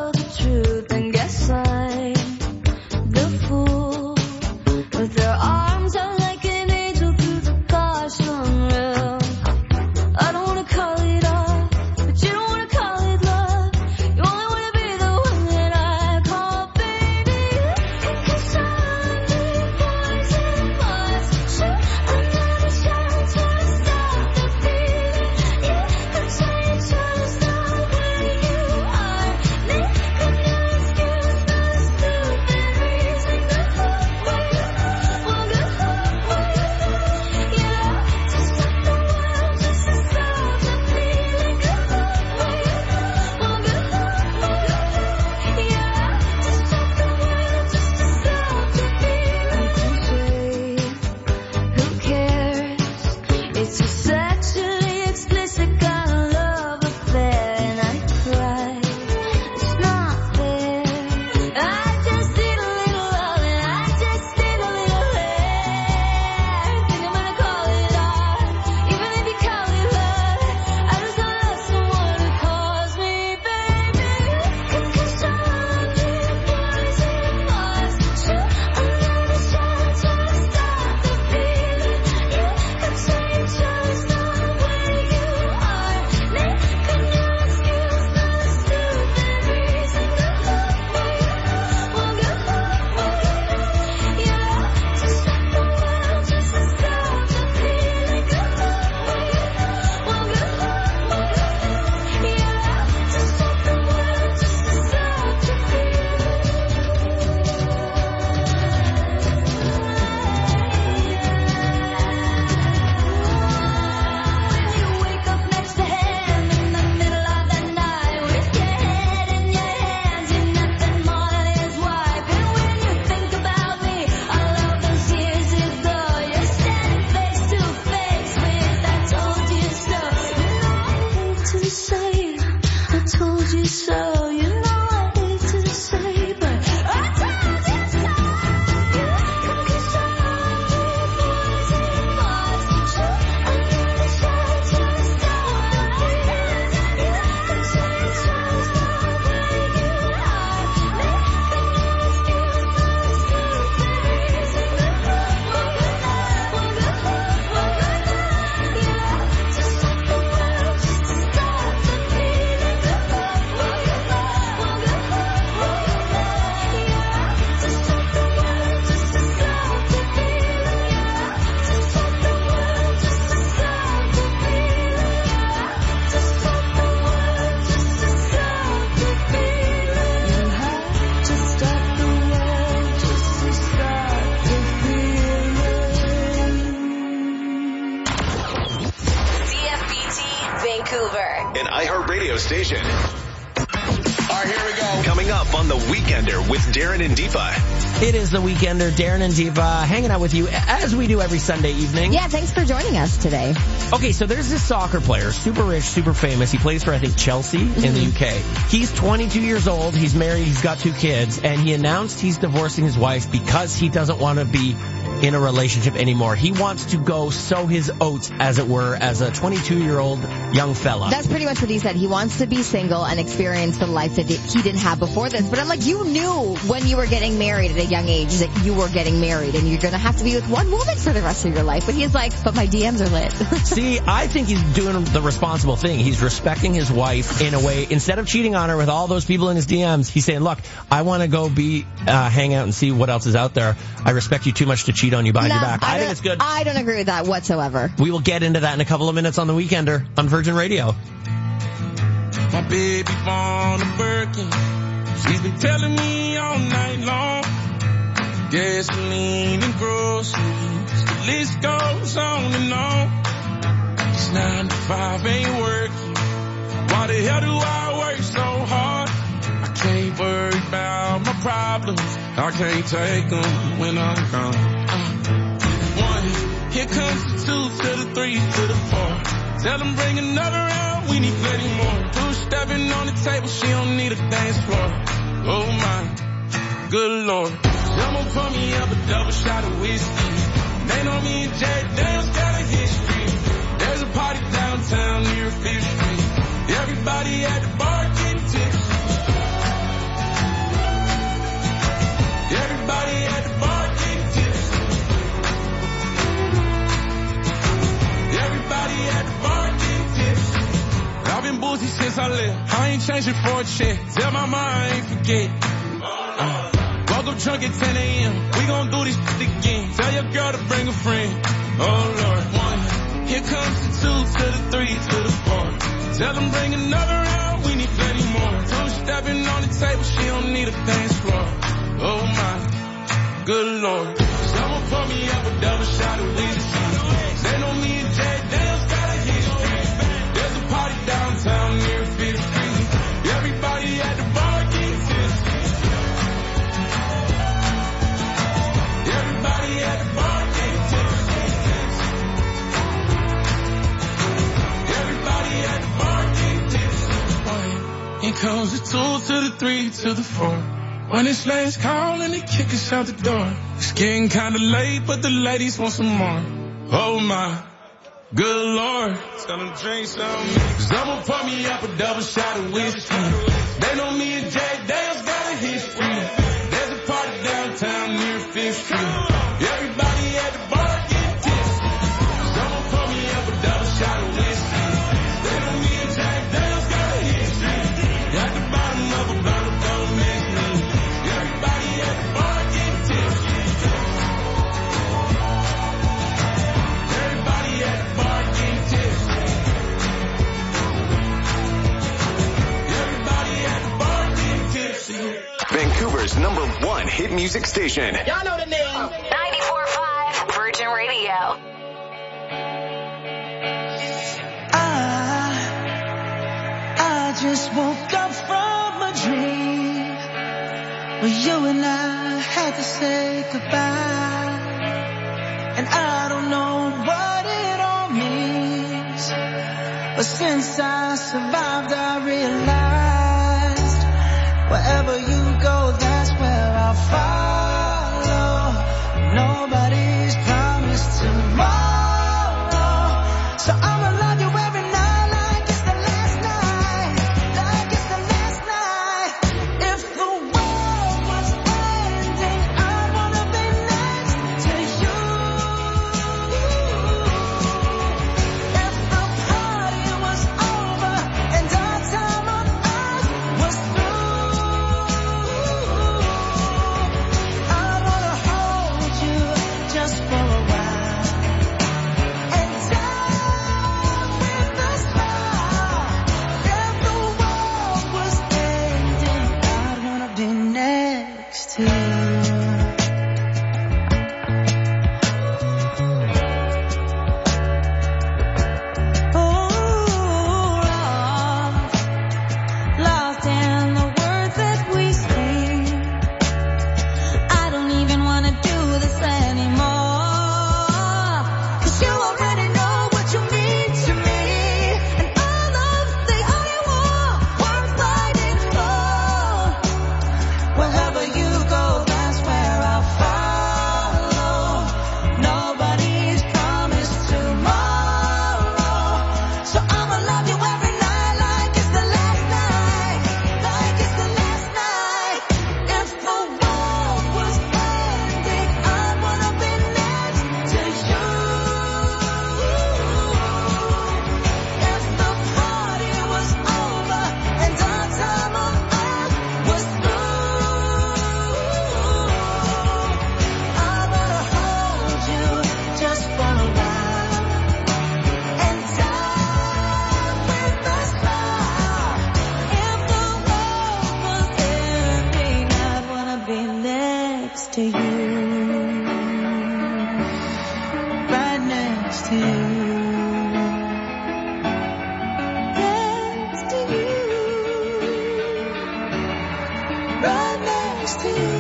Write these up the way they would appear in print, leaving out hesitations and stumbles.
the truth and guess I'm the fool. With their arms out like an angel through the caution rail. I don't wanna call it off, but you don't wanna call it love. You only wanna be the one that I call baby. Cause I'm the poison was shoot another shot to stop the feeling. You could say you chose not where you are. Make a new excuse for the stupid reason. Good luck with you, well good luck with you. You love to stop the world just to stop the feeling. Good luck with you, well good luck with you. You love to stop the world just to stop the feeling. Who cares? It's a sexually explicit kind of love affair, and I cry. It's not fair. I just need a little love, and I just need a little hair. Think I'm gonna call it art, even if you call it love. I just don't love someone who calls me baby. Cause I'm the poison was shoot another shot to stop the feeling. You could say you chose not where you are. Make a new excuse for the stupid reason. Good luck with you, well good luck with you. You love to stop the world just to stop the feeling. Good luck with you, well good luck with you. You love to stop the world just to stop the When you wake up next to him in the middle of the night with your head in your hands, you're nothing more than his wife. And when you think about me, all of those years ago, you're standing face to face with I told you so. You know I hate to say I told you so. You know I hate to say, but I told you so. Cause I'm the poison was shoot another shot to stop the feeling. You could say you chose not where you are. Make a new excuse for the stupid reason. Good luck, well good luck, well good luck, well good luck. You love to stop the world just to stop the feeling. Good luck, well good luck, well good luck, well good luck. You love to stop the world just to stop the feeling. You love to stop the world just to stop the feeling. You love to stop the world just to stop the feeling. You have to stop the world just to stop the feeling. CFBT Vancouver. An iHeartRadio station. All right, here we go. Coming up on The Weekender with Darren and Deepa. It is The Weekender. Darren and Deepa hanging out with you as we do every Sunday evening. Yeah, thanks for joining us today. Okay, so there's this soccer player, super rich, super famous. He plays for, I think, Chelsea in the UK. He's 22 years old. He's married. He's got 2 kids. And he announced he's divorcing his wife because he doesn't want to be in a relationship anymore. He wants to go sow his oats, as it were, as a 22-year-old young fella. That's pretty much what he said. He wants to be single and experience the life that he didn't have before this. But I'm like, you knew when you were getting married at a young age that you were getting married and you're going to have to be with one woman for the rest of your life. But he's like, but my DMs are lit. See, I think he's doing the responsible thing. He's respecting his wife in a way. Instead of cheating on her with all those people in his DMs, he's saying, look, I want to go hang out and see what else is out there. I respect you too much to cheat on you behind your back. I think it's good. I don't agree with that whatsoever. We will get into that in a couple of minutes on The Weekender on Virgin Radio. My baby born a Birkin. She's been telling me all night long. Gasoline and groceries. The list goes on and on. This 9 to 5 ain't working. Why the hell do I work so hard? I can't worry about my problems. I can't take them when I'm gone. 1, here comes the 2 to the 3 to the 4. Tell them bring another round, we need plenty more. 2 stepping on the table, she don't need a dance floor. Oh my, good lord. Someone pour me up a double shot of whiskey. They know me and Jack Daniels got a history. There's a party downtown near 5th Street. Everybody at the bar getting tipsy. left. I ain't changing for a check. Tell my mom I ain't forget. Woke up drunk at 10 a.m. We gon' do this again. Tell your girl to bring a friend. Oh Lord. 1. Here comes the 2 to the 3 to the 4. Tell them bring another round. We need plenty more. 2 stepping on the table. She don't need a dance floor. Oh my. Good Lord. Someone pour me up a double shot of whiskey. They know me and Jay Dale's got a history. There's a party downtown near 5th Street. Everybody at the bar getting tipsy. Everybody at the bar getting tipsy. Everybody at the bar getting tipsy. Here comes the 2 to the 3 to the 4. When it's last call and they kick us out the door. It's getting kinda late, but the ladies want some more. Oh my, good Lord. Tell them drink some. Someone pour me up a double shot of whiskey. They know me and Jay Dale's got a history. There's a party downtown near 5th Street. Everybody at the bar get tipsy. Someone pour me up a double shot of whiskey. They know me and Jay Dale's got a history. At the bottom of a bottle, don't miss me. Everybody at the bar get tipsy. Everybody at the bar get tipsy. Everybody at the bar get tipsy. Vancouver's #1 hit music station. Y'all know the name. 94.5 Virgin Radio. I just woke up from a dream where you and I had to say goodbye. And I don't know what it all means, but since I survived I realized wherever you go, that's where I'll follow. Nobody's promised tomorrow, so I'ma love you every night like it's the last night, like it's the last night. If the world was ending, I'd wanna be next to you. If the party was over and our time on earth was through, I wanna hold you just for a while and dive with the smile. If the world was ending, I'd wanna be next to you. Lost in the words that we speak. I don't even wanna do this anymore, 'cause you already know what you mean to me, and all of the only war worth fighting for. Wherever you go, that's where I'll follow. Nobody's promised tomorrow, so I'ma love you every night like it's the last night, like it's the last night. If the world was ending, I'd wanna be next to you. If the party was over and our time on earth was through, I wanna hold you just for a while and dive with the smile. If the world was ending, I'd wanna be next to you, right next to you, next to you, right next to you.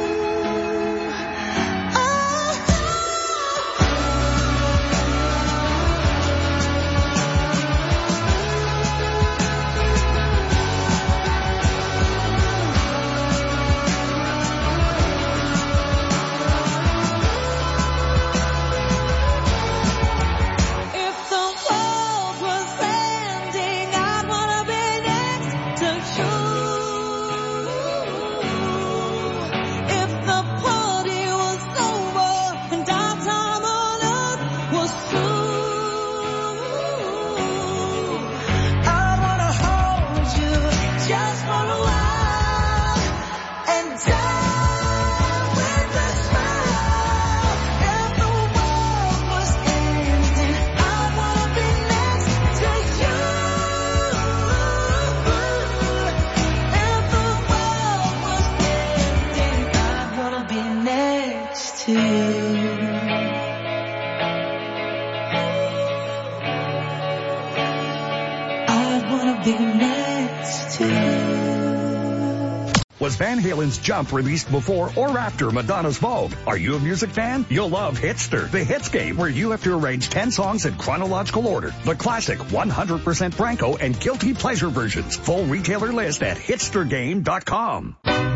If the world was ending, I'd wanna be next to you. to you. I wanna be next to you. Was Van Halen's Jump released before or after Madonna's Vogue? Are you a music fan? You'll love Hitster, the hits game where you have to arrange 10 songs in chronological order. The classic 100% Franco and guilty pleasure versions. Full retailer list at hitstergame.com.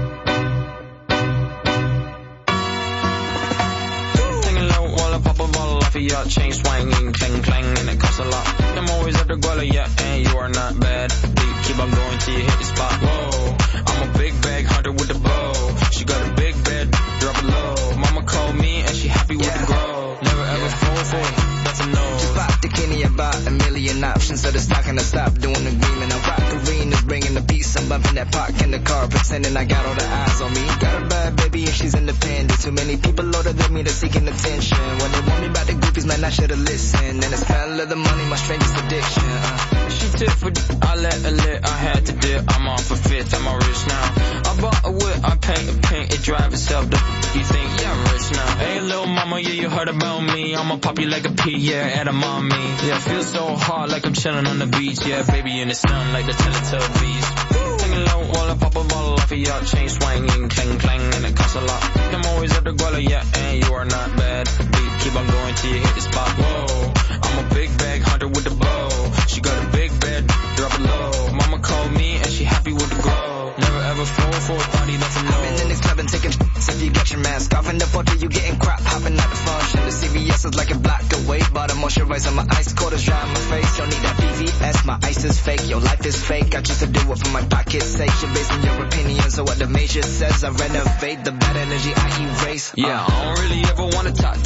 Singing low while I pop a bottle off of your chain swinging, clang clang, and it costs a lot. I'm always at the guala, yeah, and you are not bad. Beat, keep on going till you hit the spot. Whoa, I'm a big bag hunter with the bow. She got a big bed, drop it low. Mama called me and she happy with the grow. Never ever fall for it, that's a no. Just pop the Kenny about a million options, so it's not gonna stop doing the agreement. I rock arenas, bringing the peace. I'm bumping that park in the car, pretending I got all the eyes on me. Got a bad baby and she's independent. Too many people older than me, they're seeking attention. When they want me about the groupies, man, I should've listened. And the smell of the money, my strangest addiction. She tip for I let her lit, I had to dip. I'm off a fifth, I'm all rich now. I bought a whip, I paint, it drive itself. You think, yeah, I'm rich now. Hey, little mama, yeah, you heard about me. I'ma pop you like a pea, yeah, at a mommy. Yeah, feel so hard like I'm chilling on the beach. Yeah, baby in the sun like the Teletubbies. Singing low while I pop a bottle off of your chain swinging, clang clang, and it costs a lot. I'm always at the guala, yeah, and you are not bad. Beat, keep on going till you hit the spot. Whoa, I'm a big bag hunter with the bow. She got a big bed, drop it low. Mama called me and she happy with the grow. Never ever fall for a party, that's a no. I've been in this club and taking shots. If you got your mask off in the photo, you getting crap. Hopping out the function. The CVS is like a block away. Bought a moisturizer, my ice cold is dry on my face. Don't need that BVS, my ice is fake. Your life is fake. I choose to do it for my pocket's sake. You're basing your opinion, so what the major says. I renovate the bad energy I erase. Yeah, I don't really ever wanna top.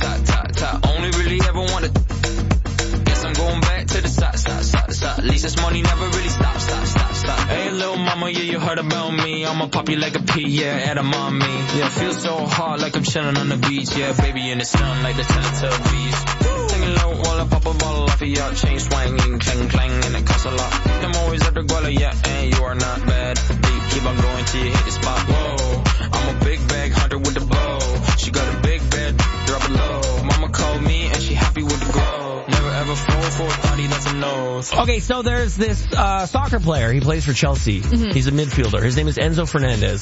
Only really ever wanna. Guess I'm going back to the side. At least this money never really stops. Hey, little mama, yeah, you heard about me. I'ma pop you like a pea, yeah, at a mommy. Yeah, feel so hard like I'm chilling on the beach. Yeah, baby in the sun like the Teletubbies. Singing low while I pop a bottle off of your chain swinging, clang clang, and it costs a lot. I'm always at the guala, yeah, and you are not bad. Beat, keep on going till you hit the spot. Whoa, I'm a big bag hunter with the bow. She got a big bed, drop it low. Mama called me and she happy with the grow. Never ever fall for a party, that's a no. Okay, so there's this soccer player. He plays for Chelsea. Mm-hmm. He's a midfielder. His name is Enzo Fernandez.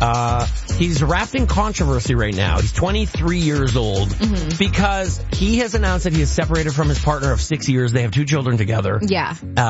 He's wrapped in controversy right now. He's 23 years old because he has announced that he is separated from his partner of 6 years. They have 2 children together. Yeah.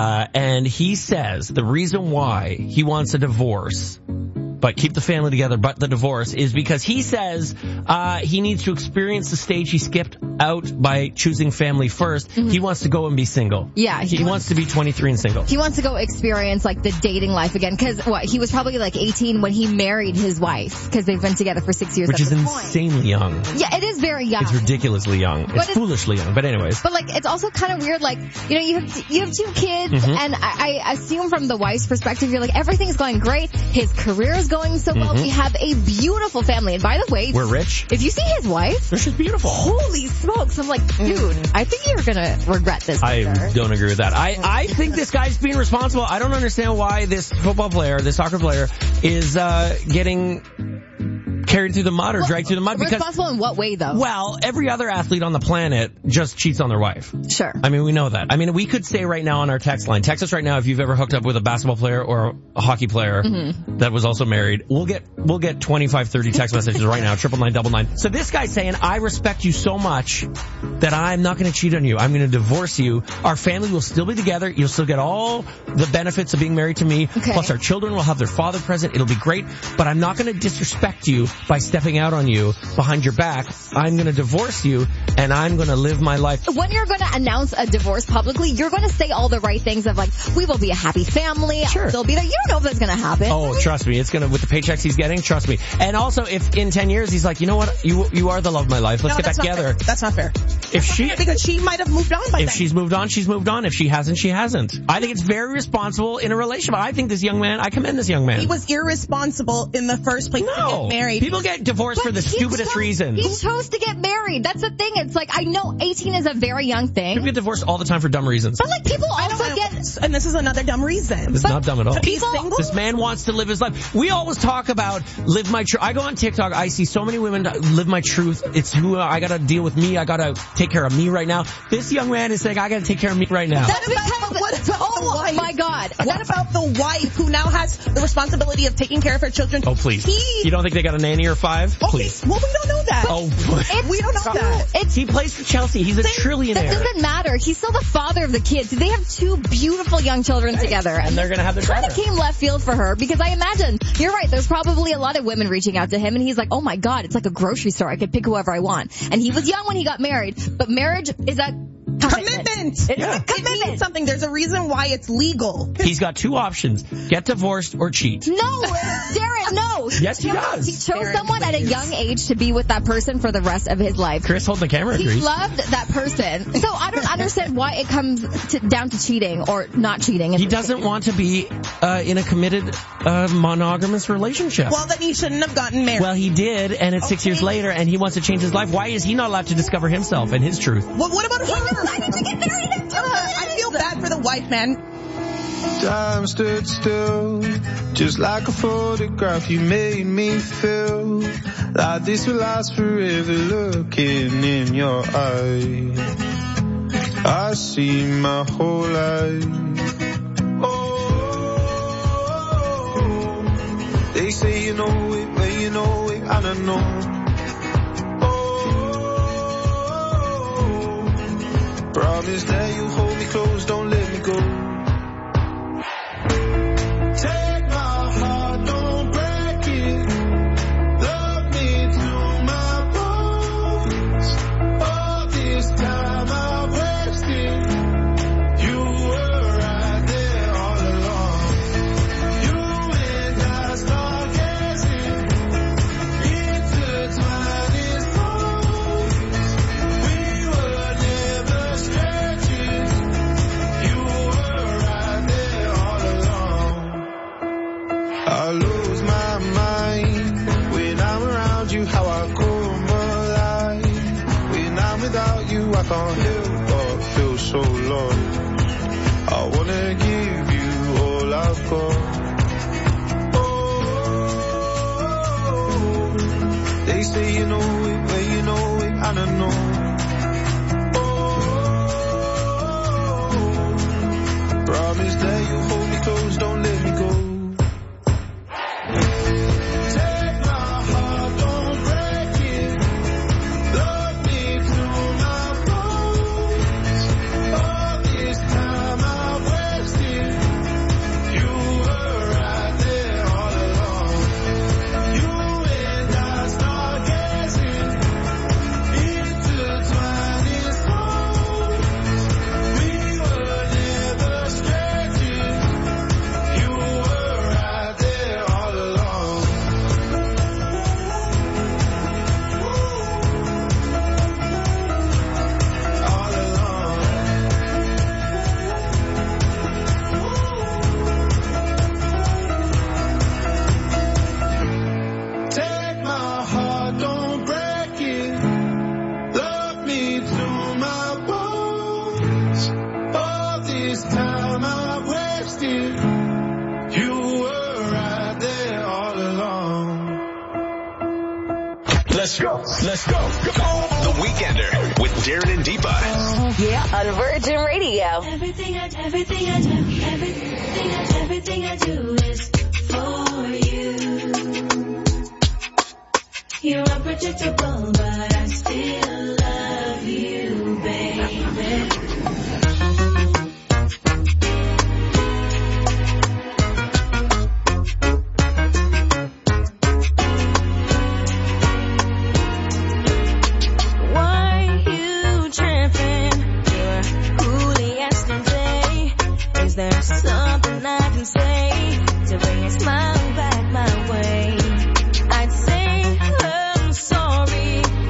And he says the reason why he wants a divorce, but keep the family together, but the divorce, is because he says he needs to experience the stage he skipped out by choosing family first. Mm-hmm. He wants to go and be single. Yeah. He wants to be 23 and single. He wants to go experience, like, the dating life again. Because, he was probably, like, 18 when he married his wife. Because they've been together for 6 years. Which is insanely young. Yeah, it is very young. It's ridiculously young. It's foolishly young. But anyways. But, like, it's also kind of weird, like, you have 2 kids, and I assume from the wife's perspective, you're like, everything's going great. His career is going so well. We have a beautiful family. And by the way, we're rich. If you see his wife, she's beautiful. Holy smokes. I'm like, dude, I think you're going to regret this. I don't agree with that. I think this guy's being responsible. I don't understand why this soccer player is getting carried through the mud or dragged through the mud. Responsible in what way, though? Well, every other athlete on the planet just cheats on their wife. Sure. I mean, we know that. I mean, we could say right now on our text line, text us right now if you've ever hooked up with a basketball player or a hockey player that was also married. We'll get 25, 30 text messages right now, 99999. So this guy's saying, I respect you so much that I'm not going to cheat on you. I'm going to divorce you. Our family will still be together. You'll still get all the benefits of being married to me. Okay. Plus our children will have their father present. It'll be great. But I'm not going to disrespect you by stepping out on you behind your back. I'm going to divorce you and I'm going to live my life. When you're going to announce a divorce publicly, you're going to say all the right things of, like, we will be a happy family. Sure. They'll be there. You don't know if that's going to happen. Oh, trust me. It's going to, with the paychecks he's getting, trust me. And also, if in 10 years he's like, you know what? You are the love of my life. Let's get back together. That's not fair. Because she might have moved on by then. If she's moved on, she's moved on. If she hasn't, she hasn't. I think it's very responsible in a relationship. I think this young man, I commend this young man. He was irresponsible in the first place to get married. People get divorced for the stupidest reasons. He chose to get married. That's the thing. it's like, I know 18 is a very young thing. People get divorced all the time for dumb reasons. But like people also get... And this is another dumb reason. It's not dumb at all. To be single? This man wants to live his life. We always talk about live my truth. I go on TikTok, I see so many women live my truth. It's who I gotta deal with me. I gotta take care of me right now. This young man is saying, I gotta take care of me right now. What about my God. What about the wife who now has the responsibility of taking care of her children? Oh, please. You don't think they got a nanny or 5? Okay, Please. well, we don't know that. Oh, we don't know that. He plays for Chelsea. He's a trillionaire. That doesn't matter. He's still the father of the kids. They have 2 beautiful young children together. And they're going to have their daughter. daughter. Kind of came left field for her because I imagine, you're right, there's probably a lot of women reaching out to him and he's like, oh my God, it's like a grocery store. I could pick whoever I want. And he was young when he got married, but marriage is a commitment. It's a commitment. It means something. There's a reason why it's legal. He's got 2 options. Get divorced or cheat. No, Darren, no. Yes, he does. He chose someone at a young age to be with that person for the rest of his life. Chris, hold the camera. He loved that person. So I don't understand why it comes down to cheating or not cheating. He doesn't want to be in a committed monogamous relationship. Well, then he shouldn't have gotten married. Well, he did, and it's 6 years later, and he wants to change his life. Why is he not allowed to discover himself and his truth? Well, what about her? I need to get married. I feel bad for the wife, man. Time stood still, just like a photograph. You made me feel like this will last forever. Looking in your eyes, I see my whole life. Oh, they say you know it, but you know it, I don't know. Oh, promise that you hold me close, don't let me go. I can't help but feel so lost. I wanna give you all I've got. Oh, they say you know it, but you know it, I don't know. Oh, promise that you hold me close, don't let me go. Let's go. The Weekender with Darren and Deepa. Yeah, on Virgin Radio. Everything I do is for you. You're unpredictable, but I still love you, baby. Something I can say to bring a smile back my way. I'd say I'm sorry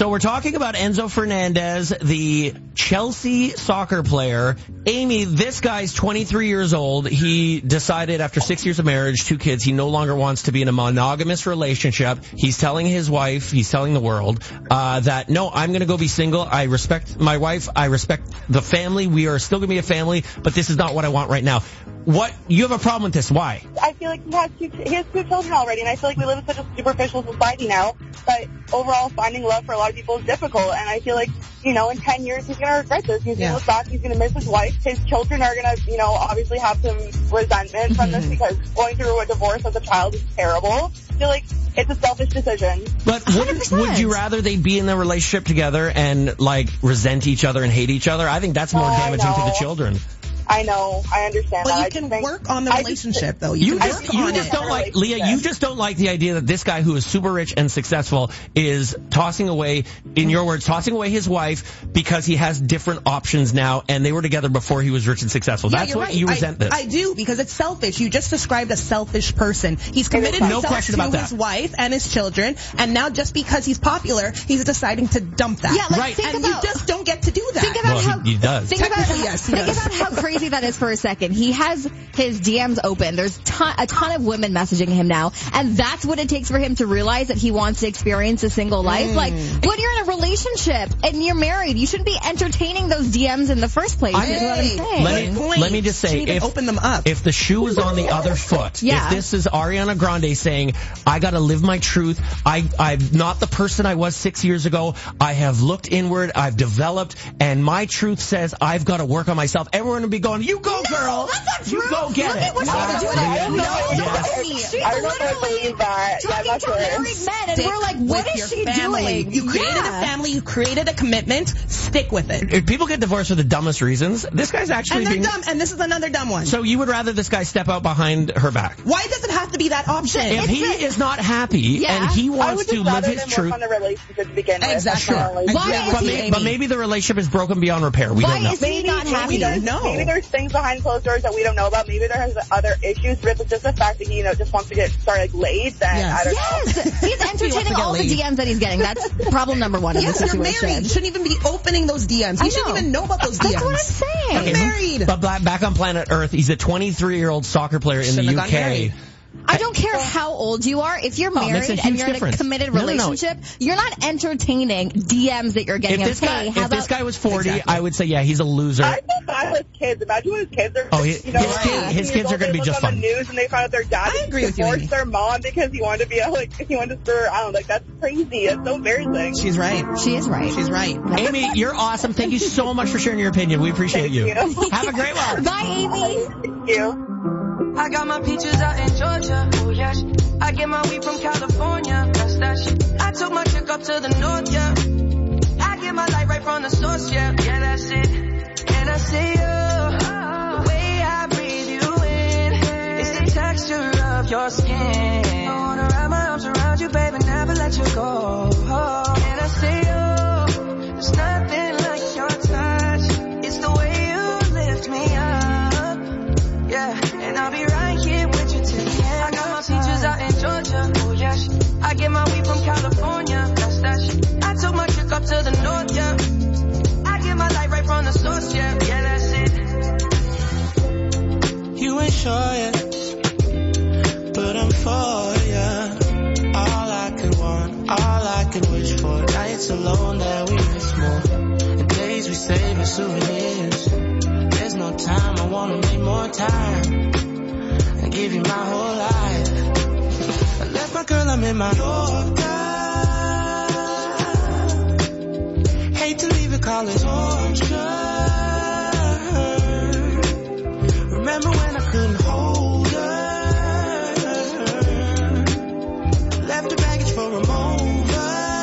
we're talking about Enzo Fernandez, the Chelsea soccer player. Amy, this guy's 23 years old. He decided after 6 years of marriage, 2 kids, he no longer wants to be in a monogamous relationship. He's telling his wife, he's telling the world, that, no, I'm going to go be single. I respect my wife. I respect the family. We are still going to be a family, but this is not what I want right now. What? You have a problem with this. Why? I feel like he has 2 children already, and I feel like we live in such a superficial society now that overall finding love for a lot of people is difficult, and I feel like, in 10 years he's going to regret this. He's going to look back, he's going to miss his wife. His children are going to, obviously have some resentment from this because going through a divorce as a child is terrible. I feel like it's a selfish decision. But would you rather they be in a relationship together and, resent each other and hate each other? I think that's more damaging to the children. I know. I understand that. But you can work on the relationship, though. You just don't like, Leah, you just don't like the idea that this guy who is super rich and successful is tossing away, in your words, tossing away his wife because he has different options now, and they were together before he was rich and successful. That's what you resent this. I do, because it's selfish. You just described a selfish person. He's committed himself to his wife and his children, and now just because he's popular, he's deciding to dump that. Yeah, and you just don't get to do that. Think about he does. Think about how crazy that is for a second. He has his DMs open. There's a ton of women messaging him now, and that's what it takes for him to realize that he wants to experience a single life. Like, when you're in a relationship and you're married, you shouldn't be entertaining those DMs in the first place. Is what I'm saying. Let me just say, open them up. If the shoe is on the other foot, if this is Ariana Grande saying, I gotta live my truth, I'm not the person I was 6 years ago, I have looked inward, I've developed, and my truth says I've got to work on myself, everyone will be going, you go, girl. That's not true. You go get it. Look at what she's doing. I don't know if I believe that. Talking I'm not to sure. married men, and we're like, what is she doing? You created a family. You created a commitment. Stick with it. If people get divorced for the dumbest reasons, this guy's actually being dumb, and this is another dumb one. So you would rather this guy step out behind her back? Why does it have to be that option? If he is not happy and he wants to live his truth, on the relationship to begin with. Exactly. But maybe the relationship is broken beyond repair. We don't know. Why is he not happy? We don't know. Maybe there's things behind closed doors that we don't know about. Maybe there has other issues, but if it's just the fact that he, just wants to get laid, then I don't know. He's entertaining all the DMs that he's getting. That's problem number one in this situation. You're married. You shouldn't even be opening those DMs. You shouldn't even know about those DMs. That's what I'm saying. I'm married. But back on planet Earth, he's a 23-year-old soccer player in the UK. I don't care how old you are. If you're married and you're in a committed relationship, you're not entertaining DMs that you're getting. If this guy was 40, I would say, he's a loser. I feel bad with kids. Imagine when his kids are his kids are going to be just fun. On the news and they find out their dad divorced their mom because he wanted to be he wanted to stir her. I don't know, that's crazy. It's so embarrassing. She's right. She is right. She's right. Amy, you're awesome. Thank you so much for sharing your opinion. We appreciate you. Have a great one. Bye, Amy. Thank you. I got my peaches out in Georgia, oh yes. I get my weed from California, that's that shit. I took my chick up to the north, yeah. I get my light right from the source, yeah. Yeah, that's it. And I see you, the way I breathe you in, it's the texture of your skin. I wanna wrap my arms around you, baby, never let you go. And I see you, there's nothing like your touch. It's the way you lift me up, yeah. And I'll be right here with you till the end. I got my peaches out in Georgia, oh yeah. I get my weed from California, that's that shit. I took my chick up to the north, yeah. I get my light right from the source, yeah. Yeah, that's it. You ain't sure yet, but I'm for ya. All I could want, all I could wish for. Nights alone that we miss more. The days we save as souvenirs. There's no time, I wanna make more time. And give you my whole life. I left my girl, I'm in my Yorker. Hate to leave it, call it torture. Remember when I couldn't hold her? Left the baggage for a moment.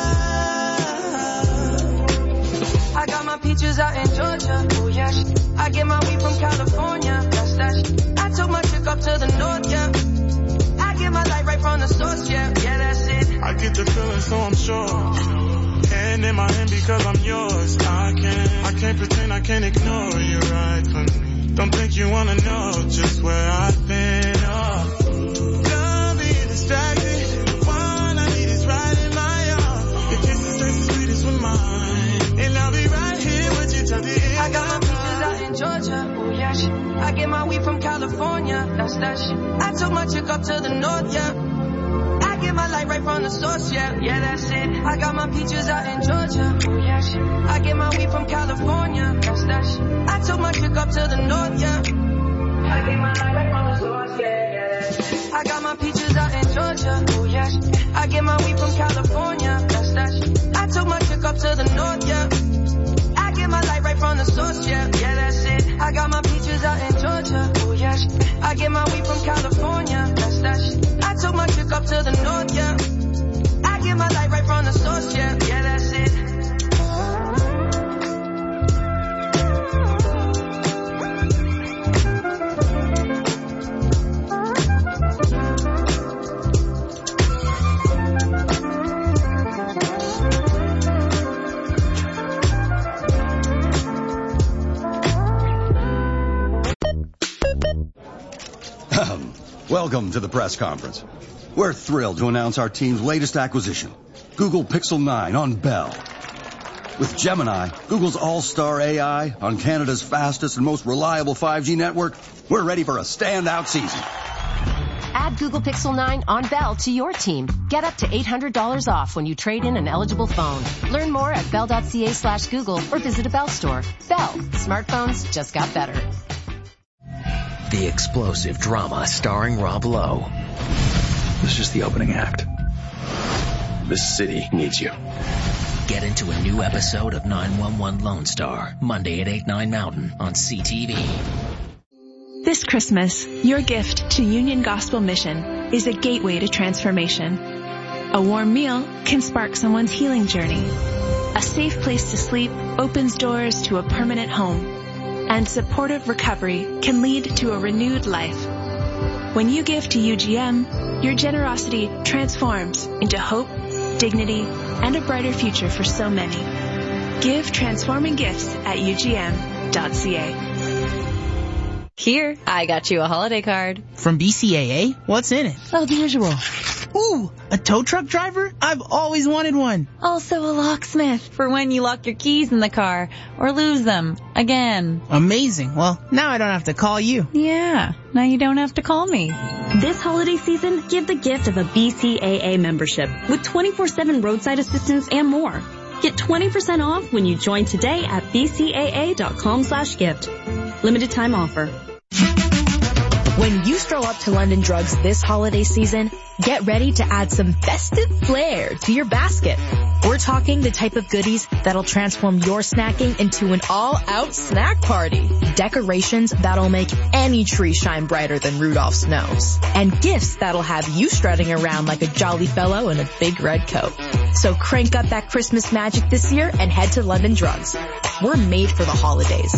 I got my peaches out in Georgia, oh yeah. I get my weed from California, that's that shit. I took my chick up to the north, yeah. I get my light right from the source, yeah. Yeah, that's it. I get the feeling, so I'm sure. Hand in my hand because I'm yours. I can't pretend, I can't ignore you right from me. Don't think you wanna know just where I've been. Don't be distracted. The one I need is right in my arms. Your kisses taste the sweetest with my that's that shit. I took my chick up to the north, yeah. I get my light right from the source, yeah, that's it. I got my peaches out in Georgia, oh yeah, shit. I get my weed from California, that's that shit. I took my chick up to the north, yeah. I get my light right from the source, yeah, that's it. I got my peaches out in Georgia, oh yeah, shit. I get my weed from California, that's that shit. I took my chick up to the north, yeah. I get my light right from the source, yeah, that's it. I got my peaches out in Georgia, oh yeah, shit. I get my weed from California, that's that shit. I took my chick up to the north, yeah. I get my light right from the source, yeah, that's it. Welcome to the press conference. We're thrilled to announce our team's latest acquisition, Google Pixel 9 on Bell. With Gemini, Google's all-star AI on Canada's fastest and most reliable 5G network, we're ready for a standout season. Add Google Pixel 9 on Bell to your team. Get up to $800 off when you trade in an eligible phone. Learn more at bell.ca/Google or visit a Bell store. Bell. Smartphones just got better. The explosive drama starring Rob Lowe. This is just the opening act. This city needs you. Get into a new episode of 911 Lone Star, Monday at 8, 9 Mountain on CTV. This Christmas, your gift to Union Gospel Mission is a gateway to transformation. A warm meal can spark someone's healing journey. A safe place to sleep opens doors to a permanent home. And supportive recovery can lead to a renewed life. When you give to UGM, your generosity transforms into hope, dignity, and a brighter future for so many. Give transforming gifts at UGM.ca. Here, I got you a holiday card. From BCAA? What's in it? Oh, the usual. Ooh, a tow truck driver? I've always wanted one. Also a locksmith for when you lock your keys in the car or lose them again. Amazing. Well, now I don't have to call you. Yeah, now you don't have to call me. This holiday season, give the gift of a BCAA membership with 24/7 roadside assistance and more. Get 20% off when you join today at bcaa.com/gift. Limited time offer. When you stroll up to London Drugs this holiday season, get ready to add some festive flair to your basket. We're talking the type of goodies that'll transform your snacking into an all-out snack party. Decorations that'll make any tree shine brighter than Rudolph's nose. And gifts that'll have you strutting around like a jolly fellow in a big red coat. So crank up that Christmas magic this year and head to London Drugs. We're made for the holidays.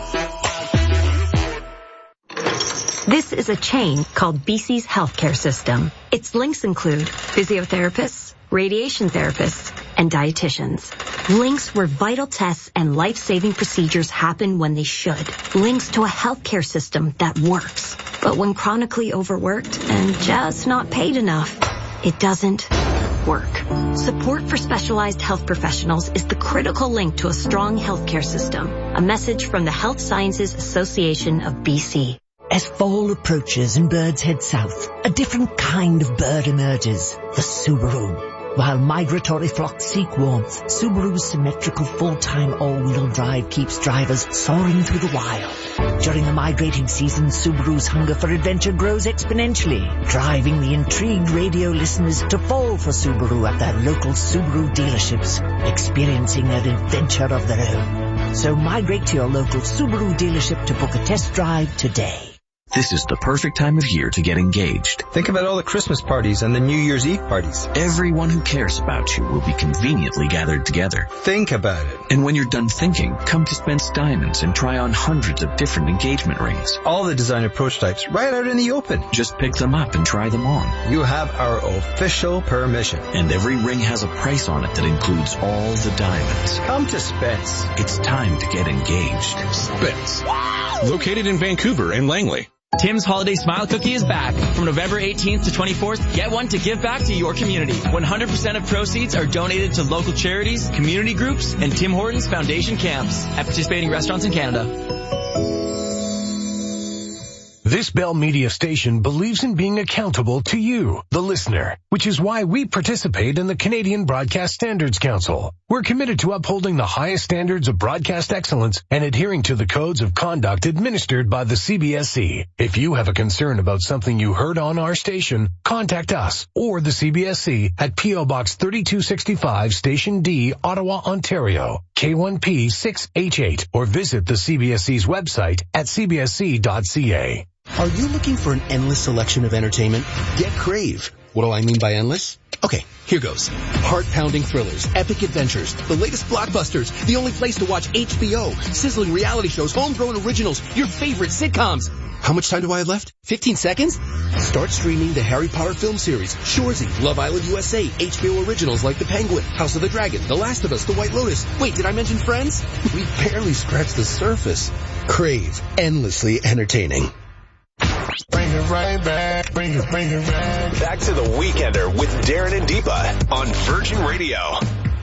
This is a chain called BC's healthcare system. Its links include physiotherapists, radiation therapists, and dietitians. Links where vital tests and life-saving procedures happen when they should. Links to a healthcare system that works. But when chronically overworked and just not paid enough, it doesn't work. Support for specialized health professionals is the critical link to a strong healthcare system. A message from the Health Sciences Association of BC. As fall approaches and birds head south, a different kind of bird emerges, the Subaru. While migratory flocks seek warmth, Subaru's symmetrical full-time all-wheel drive keeps drivers soaring through the wild. During the migrating season, Subaru's hunger for adventure grows exponentially, driving the intrigued radio listeners to fall for Subaru at their local Subaru dealerships, experiencing an adventure of their own. So migrate to your local Subaru dealership to book a test drive today. This is the perfect time of year to get engaged. Think about all the Christmas parties and the New Year's Eve parties. Everyone who cares about you will be conveniently gathered together. Think about it. And when you're done thinking, come to Spence Diamonds and try on hundreds of different engagement rings. All the designer prototypes right out in the open. Just pick them up and try them on. You have our official permission. And every ring has a price on it that includes all the diamonds. Come to Spence. It's time to get engaged. Spence. Located in Vancouver and Langley. Tim's Holiday Smile Cookie is back. From November 18th to 24th, get one to give back to your community. 100% of proceeds are donated to local charities, community groups, and Tim Hortons Foundation camps at participating restaurants in Canada. This Bell Media station believes in being accountable to you, the listener, which is why we participate in the Canadian Broadcast Standards Council. We're committed to upholding the highest standards of broadcast excellence and adhering to the codes of conduct administered by the CBSC. If you have a concern about something you heard on our station, contact us or the CBSC at P.O. Box 3265, Station D, Ottawa, Ontario, K1P 6H8, or visit the CBSC's website at cbsc.ca. Are you looking for an endless selection of entertainment? Get Crave. What do I mean by endless? Okay, here goes. Heart-pounding thrillers, epic adventures, the latest blockbusters, the only place to watch HBO, sizzling reality shows, homegrown originals, your favorite sitcoms. How much time do I have left? 15 seconds? Start streaming the Harry Potter film series, Shoresy, Love Island USA, HBO originals like The Penguin, House of the Dragon, The Last of Us, The White Lotus. Wait, did I mention Friends? We barely scratched the surface. Crave. Endlessly entertaining. Bring it right back. Bring it back. Back to The Weekender with Darren and Deepa on Virgin Radio.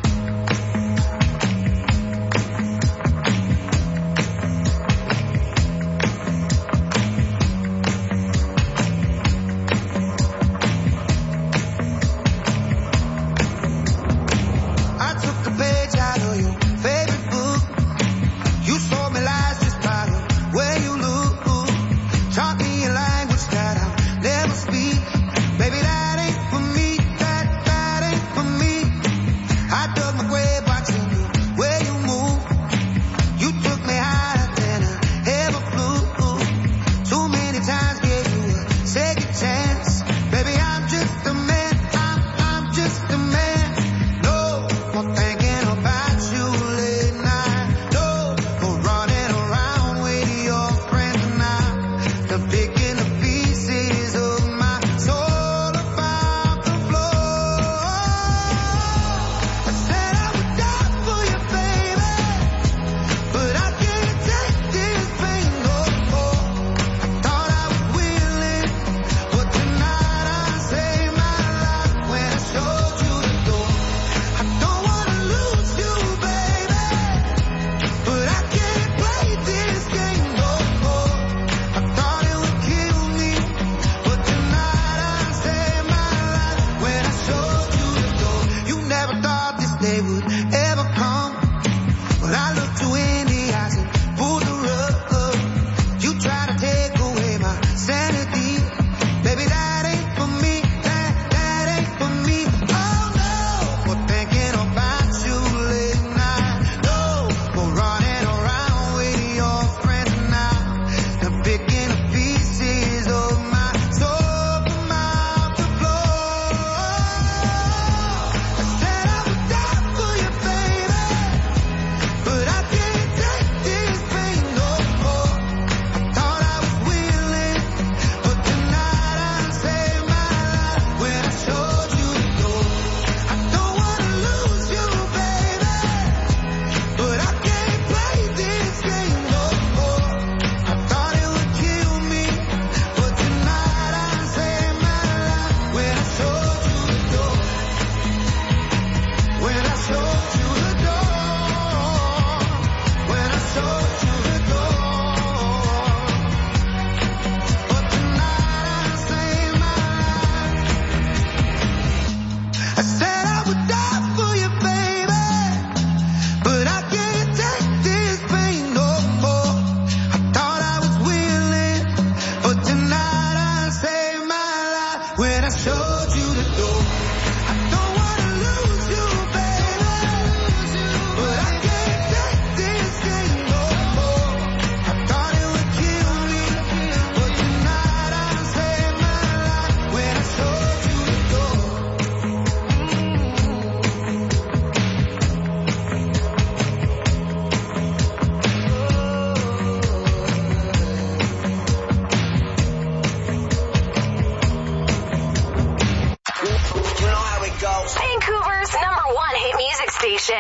Vancouver's #1 hit music station.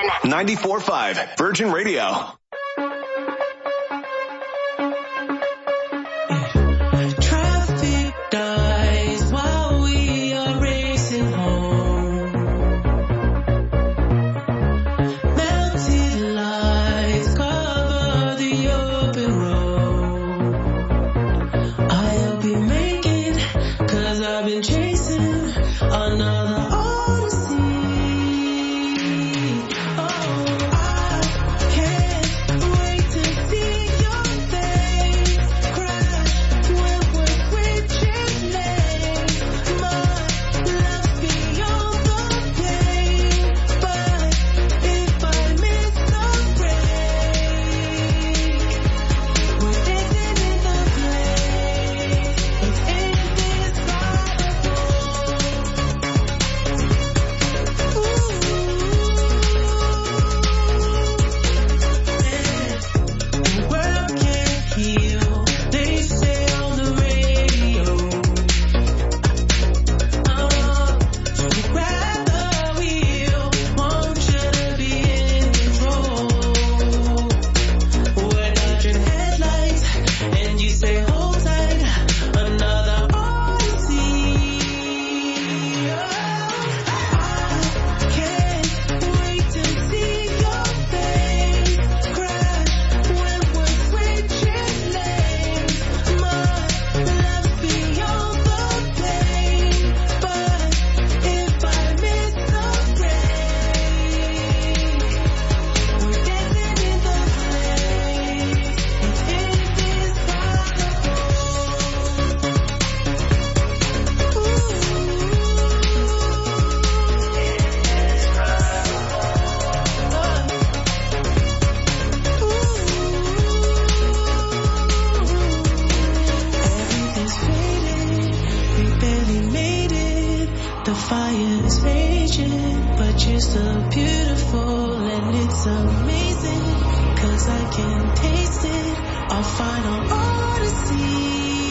94.5 Virgin Radio. I fire is raging, but you're so beautiful and it's amazing, 'cause I can taste it, our final odyssey.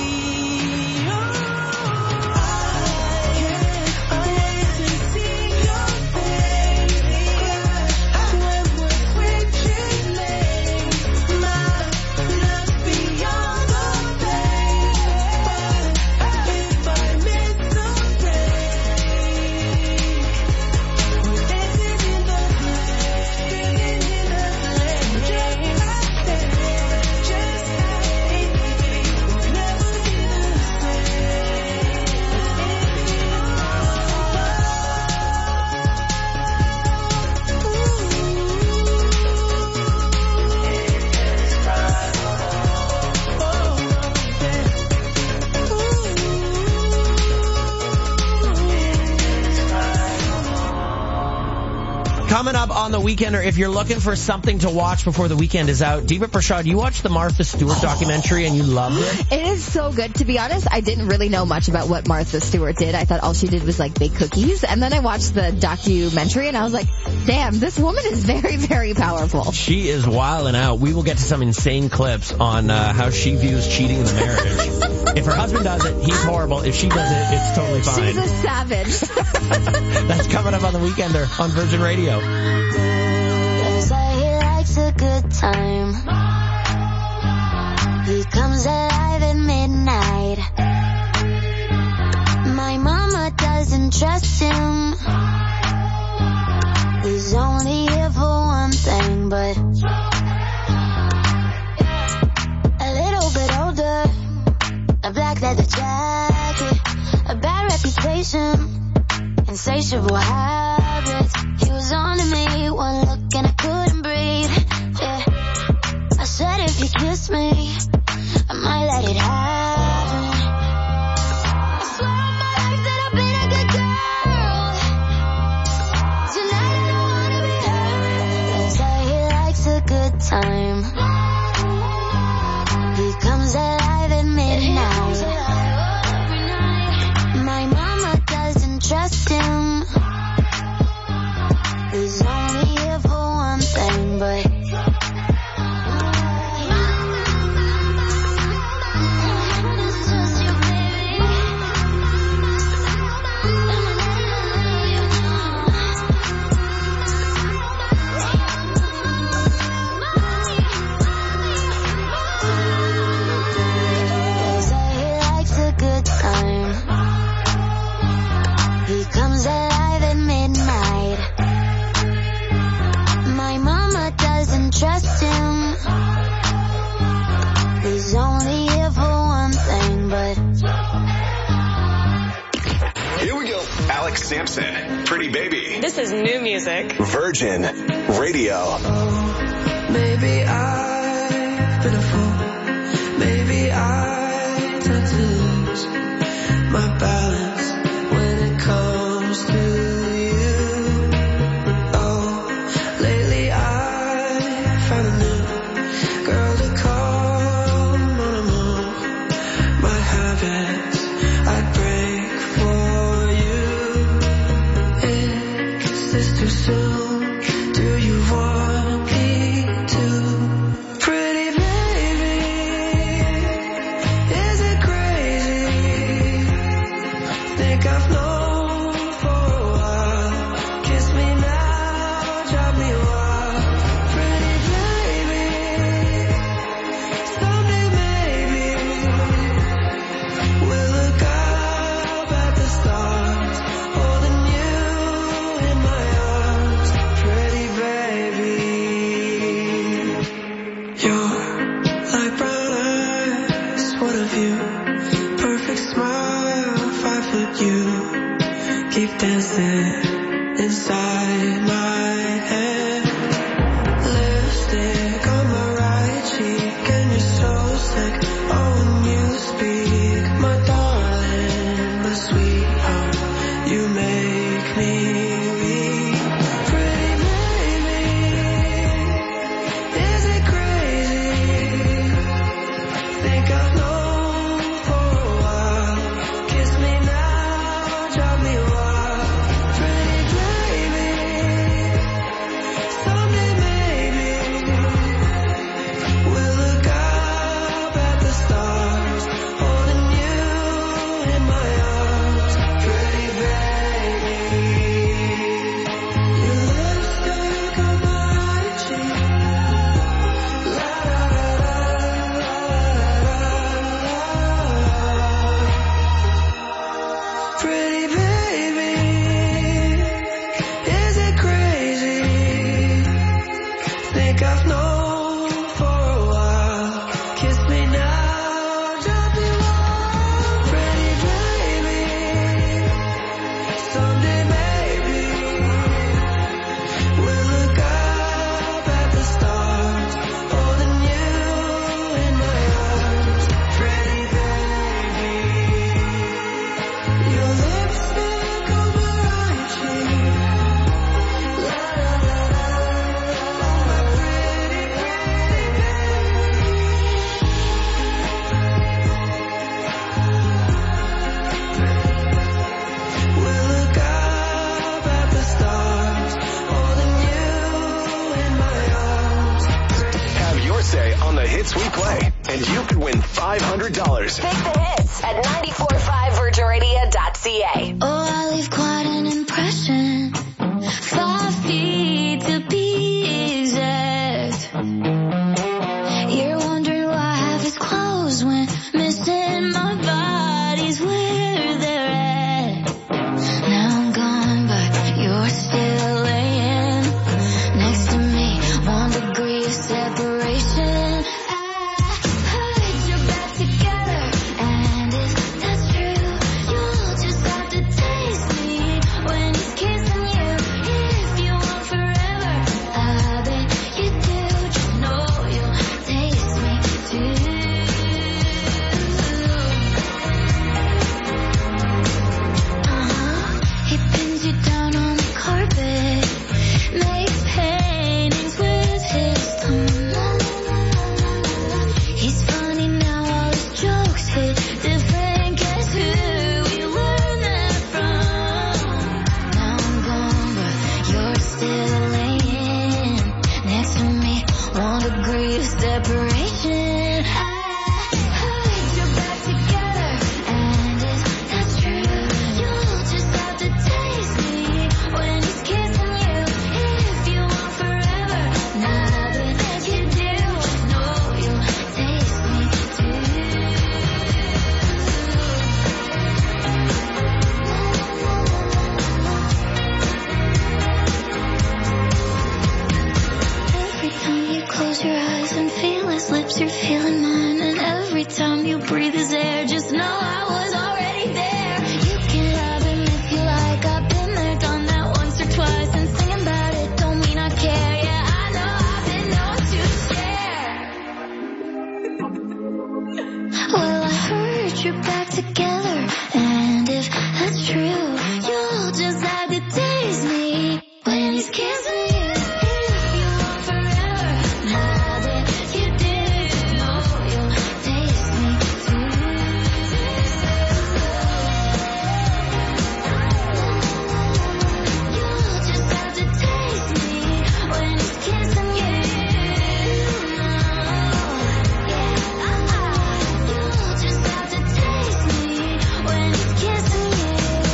Coming up on The Weekender, if you're looking for something to watch before the weekend is out, Deepa Prashad, you watched the Martha Stewart documentary and you loved it? It is so good. To be honest, I didn't really know much about what Martha Stewart did. I thought all she did was like bake cookies. And then I watched the documentary and I was like, damn, this woman is very, very powerful. She is wilding out. We will get to some insane clips on how she views cheating in the marriage. If her husband does it, he's horrible. If she does it, it's totally fine. She's a savage. That's coming up on The Weekender on Virgin Radio. There's a he likes a good time. He comes alive at midnight. My mama doesn't trust him. He's only here for one thing, but a little bit older, a black leather jacket, a bad reputation, insatiable habits. He was on to me, one look and I couldn't breathe. Yeah, I said if you kiss me, I might let it happen. I swear on my life that I've been a good girl. Tonight I don't wanna be hurt. Looks like he likes a good time. He comes alive at midnight. My mama doesn't trust him. He's only here for one thing, but he comes alive at midnight. My mama doesn't trust him. He's only here for one thing, but here we go. Alex Sampson, Pretty Baby. This is new music. Virgin Radio. Maybe I've been a fool. Maybe I tend to lose my balance when it comes to you. Oh, lately I found a new girl to call mon amour. My habits I'd break for you. Is this too soon? Do you want me to? Pretty baby, is it crazy? Think I've known for a while. Kiss me now, drive me wild. Pretty baby, someday maybe we'll look up at the stars, holding you in my arms. Pretty baby, you're like brown eyes, what of you? Perfect smile, 5 foot you. Keep dancing inside my head. Lipstick on my right cheek, and you're so sick. Oh, when you speak, my darling, my sweetheart, you make me weak. Pretty baby, is it crazy? Think I've known for a while. Kiss me now, drive me wild. Yes, we play, and you could win $500. Pick the hits at 945virginradio.ca. Oh, I leave quite an impression. 5 feet to be exact. You're wondering why half his clothes went missing. My body's where they're at. Now I'm gone, but you're still laying next to me. 1 degree of separation. I put your back together, and if that's true, you'll just have to taste me when he's kissing you. If you want forever, I bet you do. Just know you'll taste me too. He pins you down on the carpet, makes paintings with his thumb. He's funny now, all his jokes hit different. Guess who we learned that from? Now I'm gone, but you're still laying next to me. 1 degree of separation. I put your back together, and if that's true, you'll just have to taste me when he's kissing you. If you want forever, now that you do, just know you'll taste me too. Every time you close your eyes and feel his lips, you're feeling mine. And every time you breathe his air, just know I was already there. You can have him if you like. I've been there, done that once or twice. And singing about it don't mean I care. Yeah, I know I've been known to share. Well, I heard you're back together, and if that's true, you'll just have to taste me when he's kissing you. If you want forever, now that you do, know you'll taste me too. You'll just have to taste me when he's kissing you. You'll just have to taste me when he's kissing you.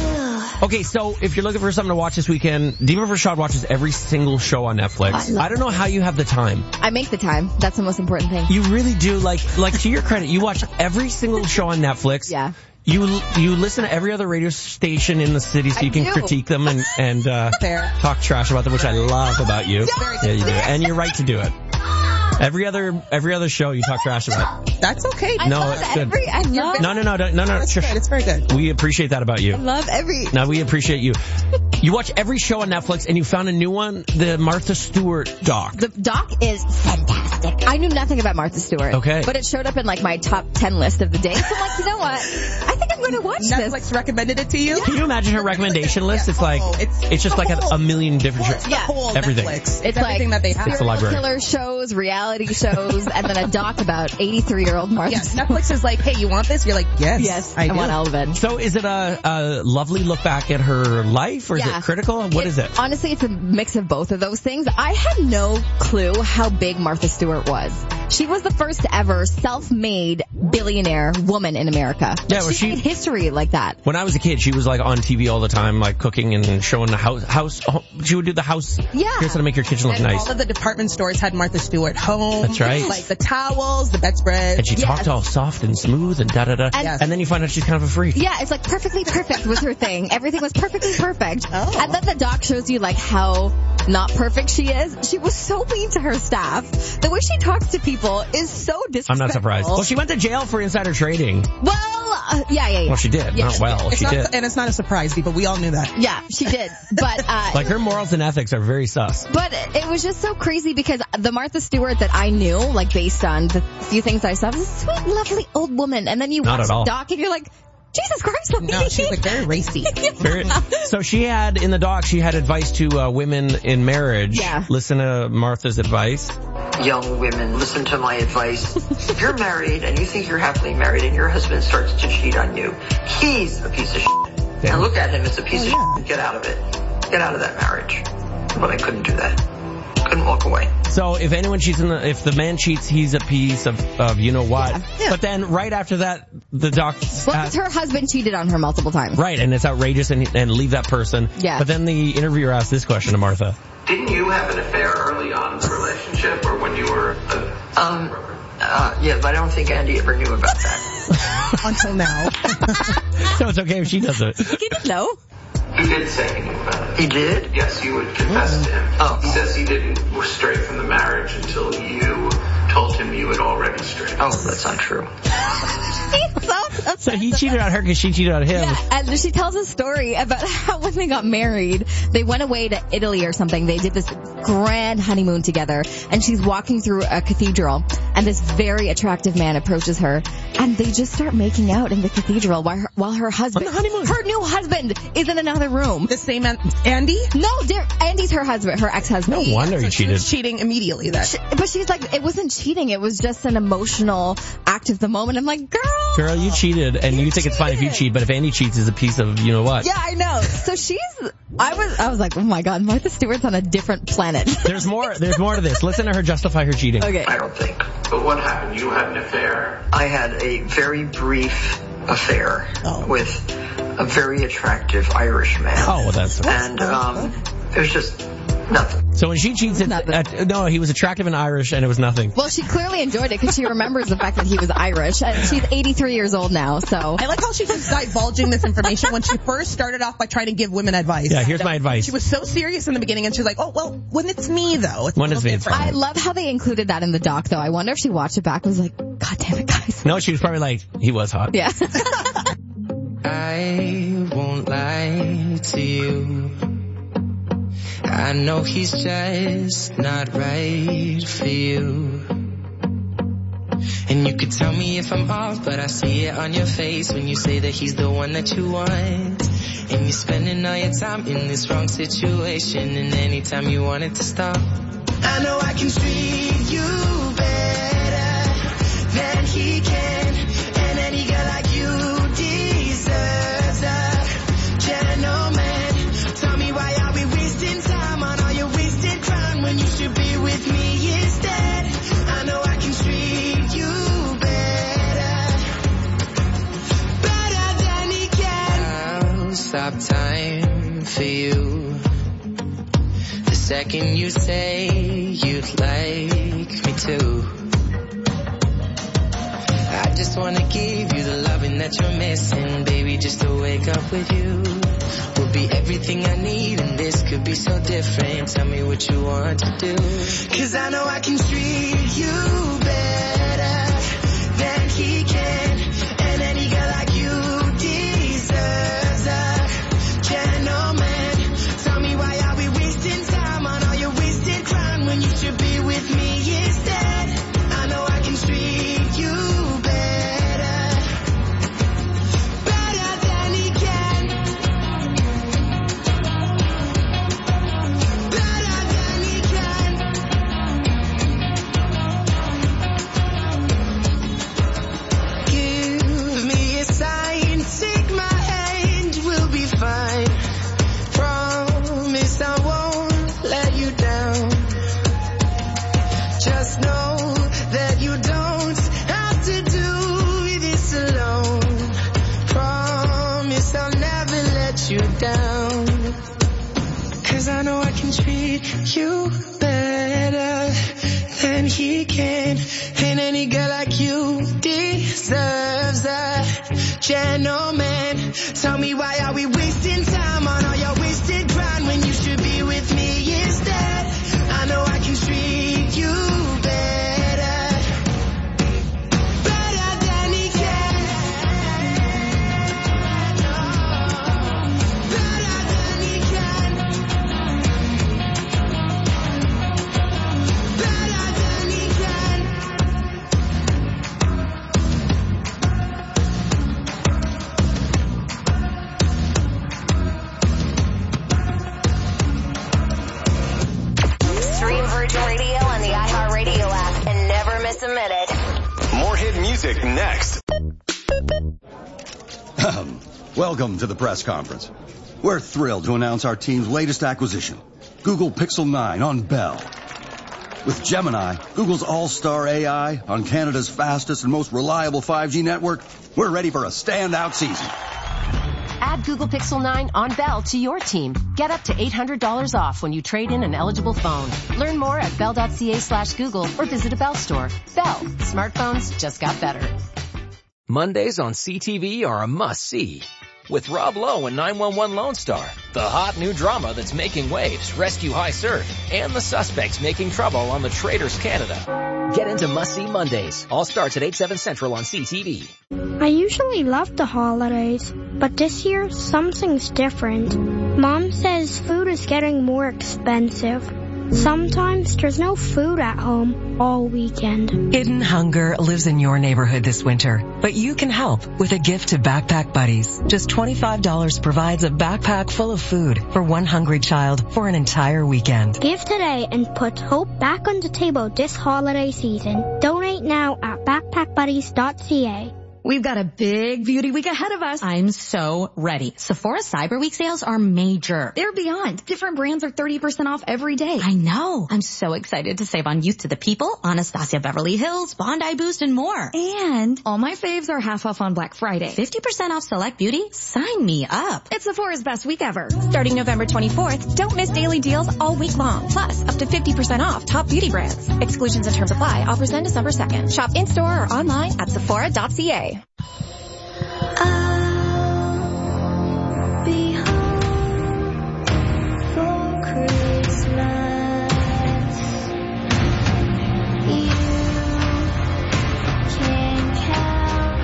Okay, so if you're looking for something to watch this weekend, Deepa Prashad watches every single show on Netflix. I don't know how you have the time. I make the time. That's the most important thing. You really do. Like to your credit, you watch every single show on Netflix. Yeah. You listen to every other radio station in the city so you can critique them and talk trash about them, which I love about you. Yeah, you do. And you're right to do it. Every other show you talk trash about. That's okay. No, it's good. No. It's good. It's very good. We appreciate that about you. I love every... No, we appreciate you. You watch every show on Netflix and you found a new one, the Martha Stewart doc. The doc is fantastic. I knew nothing about Martha Stewart. Okay. But it showed up in like my top 10 list of the day. So I'm like, you know what? I think I'm going to watch Netflix this. recommended it to you? Can you imagine her recommendation list? It's like, it's just like a million different shows. Yeah. Everything. Netflix. It's everything like that they have. It's the library. Killer shows, reality shows, and then a doc about 83-year-old Martha Yes, Stewart. Netflix is like, hey, you want this? You're like, yes. Yes, I want do. all of it. So is it a lovely look back at her life, or is it critical? What is it? Honestly, it's a mix of both of those things. I had no clue how big Martha Stewart was. She was the first ever self-made billionaire woman in America. Yeah, well, she made history like that. When I was a kid, she was like on TV all the time, like cooking and showing the house. She would do the house. Yeah. Here's how to make your kitchen look And nice. all of the department stores had Martha Stewart home. That's right. Like the towels, the bedspread. And she talked all soft and smooth and da-da-da. And then you find out she's kind of a freak. Yeah, it's like perfectly perfect was her thing. Everything was perfectly perfect. Oh. And then the doc shows you like how not perfect she is. She was so mean to her staff. The way she talks to people is so disrespectful. I'm not surprised. Well, she went to jail for insider trading. Well, yeah. Well, she did. Yeah, not well. She did. And it's not a surprise, people. We all knew that. Yeah, she did. But like her morals and ethics are very sus. But it was just so crazy because the Martha Stewart that I knew, like based on the few things I saw, was a sweet, lovely old woman. And then you watch the doc and you're like, Jesus Christ, no, she's like very racy. So she had, in the doc, she had advice to women in marriage. Yeah. Listen to Martha's advice. Young women, listen to my advice. If you're married and you think you're happily married and your husband starts to cheat on you, he's a piece of shit. Damn. And look at him as a piece of shit. Get out of it. Get out of that marriage. But I couldn't do that. couldn't walk away. So if anyone cheats if the man cheats, he's a piece of you know what. Yeah. But then right after that, the doc. Well, because her husband cheated on her multiple times. Right, and it's outrageous and leave that person. Yeah. But then the interviewer asked this question to Martha. Didn't you have an affair early on in the relationship, or when you were yeah, but I don't think Andy ever knew about that. Until now. So it's okay if she does it. He didn't know. He did say he knew about it. He did? Yes, you would confess to him. Oh. He says he didn't stray from the marriage until you told him you had already strayed. Oh, that's not true. So he cheated on her because she cheated on him. Yeah, and she tells a story about how when they got married, they went away to Italy or something. They did this grand honeymoon together, and she's walking through a cathedral, and this very attractive man approaches her, and they just start making out in the cathedral while her husband, on the honeymoon, her new husband, is in another room. The same Andy? No, Andy's her husband, her ex-husband. No wonder he cheated. She was cheating immediately then. But she's like, it wasn't cheating. It was just an emotional act of the moment. I'm like, girl, you cheated, and you think it's fine if you cheat, but if Andy cheats, is a piece of you know what. Yeah, I know. So I was like, oh my God, Martha Stewart's on a different planet. There's more to this. Listen to her justify her cheating. Okay. I don't think. But what happened? You had an affair? I had a very brief affair with a very attractive Irish man. Oh, well, that's... And it was just nothing. So when she cheats no, he was attractive and Irish, and it was nothing. Well, she clearly enjoyed it because she remembers the fact that he was Irish, and she's 83 years old now, so... I like how she keeps divulging this information when she first started off by trying to give women advice. Yeah, here's my advice. She was so serious in the beginning, and she was like, oh, well, when it's me, though. When it's me, it's fine. I love how they included that in the doc, though. I wonder if she watched it back and was like, God damn it, guys. No, she was probably like, he was hot. Yeah. I won't lie to you. I know he's just not right for you. And you could tell me if I'm off, but I see it on your face when you say that he's the one that you want. And you're spending all your time in this wrong situation, and anytime you want it to stop, I know I can treat you better than he can. And any girl like you deserves a gentleman. Tell me, why are we wasting time on all your wasted crime when you should be with me instead? I know I can treat you better than he can. I'll stop time for you the second you say you'd like me to. I just wanna give you the loving that you're missing, baby. Just to wake up with you will be everything I need, and this could be so different. Tell me what you want to do, 'cause I know I can treat you better than he can. And any girl like you deserves a gentleman. Tell me, why are we wasting time on all your wasted crime when you should be with me instead? I know I can treat you better than he can. Better than he can. Give me a sign, take my hand, we'll be fine. Promise I won't let you down. Just know that you don't have to do this alone. Promise I'll never let you down. 'Cause I know I can treat you better than he can. And any girl like you deserves a gentleman. Tell me, why are we wasting time on all your wasted grind when you should be with me instead? I know I can treat you better than he can. Better than he can. Better than he can. Stream Virgin Radio on the iHeartRadio app and never miss a minute. More hit music next. Welcome to the press conference. We're thrilled to announce our team's latest acquisition, Google Pixel 9 on Bell. With Gemini, Google's all-star AI on Canada's fastest and most reliable 5G network, we're ready for a standout season. Add Google Pixel 9 on Bell to your team. Get up to $800 off when you trade in an eligible phone. Learn more at bell.ca/Google or visit a Bell store. Bell. Smartphones just got better. Mondays on CTV are a must-see. With Rob Lowe and 911 Lone Star, the hot new drama that's making waves, Rescue High Surf, and the suspects making trouble on the Traders Canada. Get into must-see Mondays. All starts at 8/7 Central on CTV. I usually love the holidays, but this year something's different. Mom says food is getting more expensive. Sometimes there's no food at home all weekend. Hidden hunger lives in your neighborhood this winter, but you can help with a gift to Backpack Buddies. Just $25 provides a backpack full of food for one hungry child for an entire weekend. Give today and put hope back on the table this holiday season. Donate now at backpackbuddies.ca. We've got a big beauty week ahead of us. I'm so ready. Sephora Cyber Week sales are major. They're beyond. Different brands are 30% off every day. I know. I'm so excited to save on Youth to the People, Anastasia Beverly Hills, Bondi Boost, and more. And all my faves are half off on Black Friday. 50% off select beauty? Sign me up. It's Sephora's best week ever. Starting November 24th, don't miss daily deals all week long. Plus, up to 50% off top beauty brands. Exclusions and terms apply. Offers end December 2nd. Shop in-store or online at Sephora.ca. I'll be home for Christmas. You can count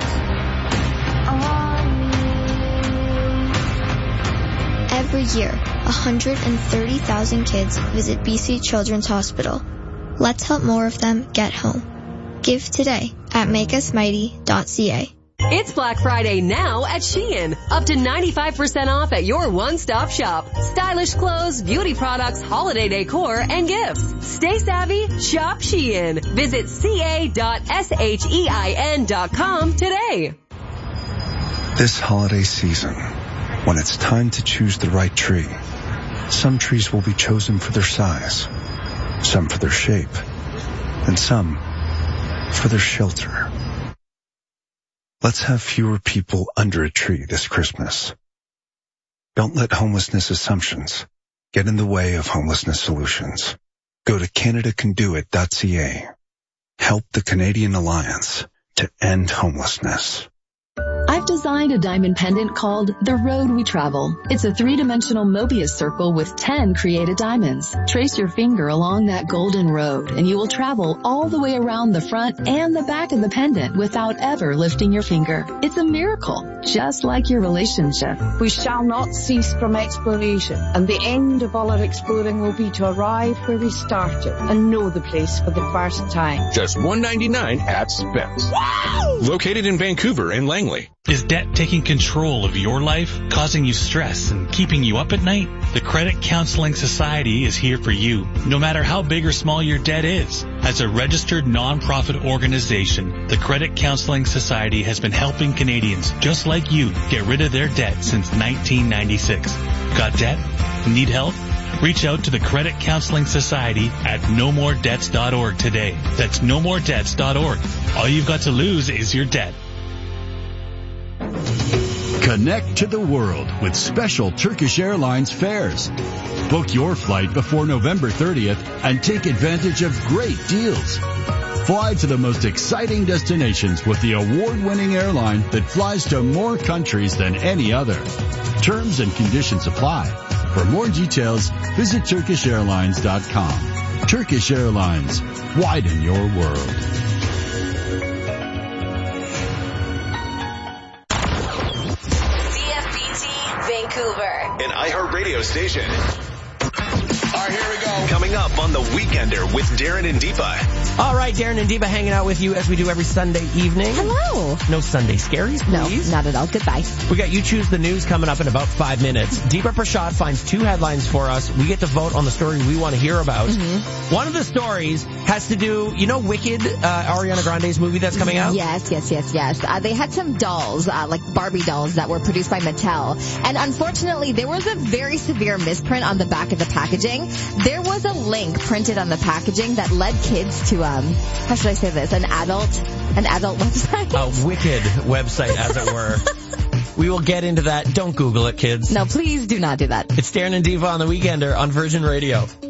on me. Every year, 130,000 kids visit BC Children's Hospital. Let's help more of them get home. Give today at makeusmighty.ca. It's Black Friday now at Shein. Up to 95% off at your one-stop shop. Stylish clothes, beauty products, holiday decor, and gifts. Stay savvy, shop Shein. Visit ca.shein.com today. This holiday season, when it's time to choose the right tree, some trees will be chosen for their size, some for their shape, and some for their shelter. Let's have fewer people under a tree this Christmas. Don't let homelessness assumptions get in the way of homelessness solutions. Go to CanadaCanDoIt.ca. Help the Canadian Alliance to end homelessness. I've designed a diamond pendant called The Road We Travel. It's a 3-dimensional Mobius circle with 10 created diamonds. Trace your finger along that golden road and you will travel all the way around the front and the back of the pendant without ever lifting your finger. It's a miracle, just like your relationship. We shall not cease from exploration, and the end of all our exploring will be to arrive where we started and know the place for the first time. Just $1.99 at Spence. Wow! Located in Vancouver and Langley. Is debt taking control of your life, causing you stress and keeping you up at night? The Credit Counseling Society is here for you, no matter how big or small your debt is. As a registered nonprofit organization, the Credit Counseling Society has been helping Canadians just like you get rid of their debt since 1996. Got debt? Need help? Reach out to the Credit Counseling Society at nomoredebts.org today. That's nomoredebts.org. All you've got to lose is your debt. Connect to the world with special Turkish Airlines fares. Book your flight before November 30th and take advantage of great deals. Fly to the most exciting destinations with the award-winning airline that flies to more countries than any other. Terms and conditions apply. For more details, visit TurkishAirlines.com. Turkish Airlines. Widen your world. Vancouver. An iHeartRadio station. All right, here we go. Coming up on The Weekender with Darren and Deepa. All right, Darren and Deepa hanging out with you as we do every Sunday evening. Hello. No Sunday scaries, please. No, not at all. Goodbye. We got You Choose the News coming up in about 5 minutes. Deepa Prashad finds 2 headlines for us. We get to vote on the story we want to hear about. Mm-hmm. One of the stories has to do, you know Wicked, Ariana Grande's movie that's coming out? Yes. They had some dolls, like Barbie dolls that were produced by Mattel. And unfortunately, there was a very severe misprint on the back of the packaging. There was a link printed on the packaging that led kids to, how should I say this, an adult website. A wicked website, as it were. We will get into that. Don't Google it, kids. No, please do not do that. It's Darren and Diva on the Weekender on Virgin Radio.